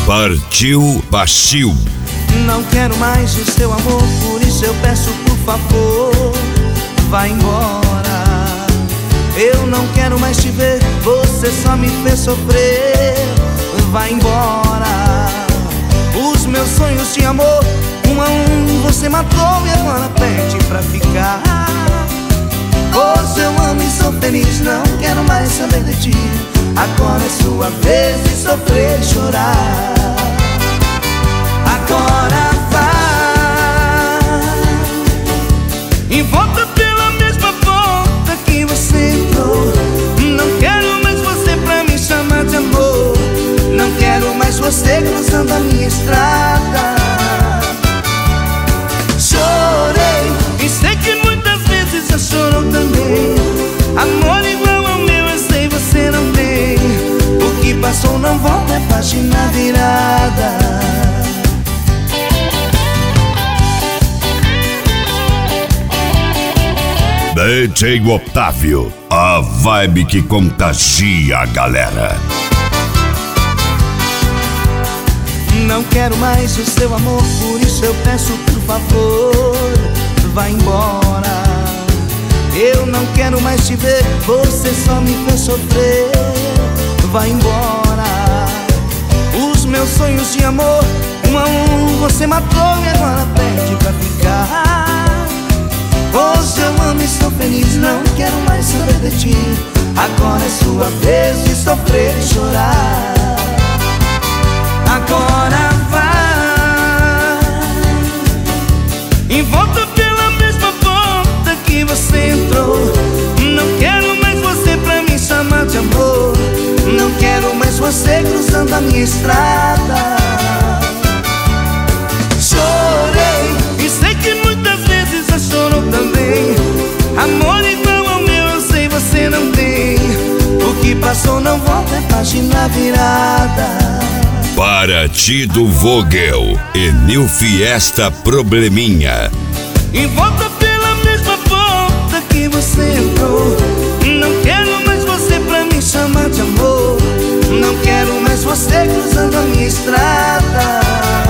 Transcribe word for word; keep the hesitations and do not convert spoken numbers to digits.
Partiu Baixio. Não quero mais o seu amor, por isso eu peço por favor, vá embora. Eu não quero mais te ver, você só me fez sofrer, vá embora. Os meus sonhos de amor, um a um você matou e agora pede pra ficar. Hoje eu amo e sou feliz, não quero mais saber de ti. Agora é sua vez de sofrer e chorar. Agora vai e volta pela mesma porta que você entrou. Não quero mais você pra me chamar de amor. Não quero mais você cruzando a minha estrada. Chorei e sei que muitas vezes já chorou também. Amor igual ao meu eu sei você não tem. O que passou não volta, é página virada. D J Otávio, a vibe que contagia a galera. Não quero mais o seu amor, por isso eu peço por favor, vá embora. Eu não quero mais te ver, você só me fez sofrer, vá embora. Os meus sonhos de amor, um a um você matou e agora pede pra ficar. Hoje eu amo e sou feliz, não quero mais saber de ti. Agora é sua vez de sofrer e chorar. Agora vai e volta pela mesma porta que você entrou. Não quero mais você pra me chamar de amor. Não quero mais você cruzando a minha estrada. Chorei e sei que muitas vezes já chorou também. Amor igual ao meu eu sei você não tem. O que passou não volta, é página virada. Partido Vogel e New Fiesta Probleminha. E volta pela mesma porta que você entrou. Não quero mais você pra me chamar de amor. Não quero mais você cruzando a minha estrada.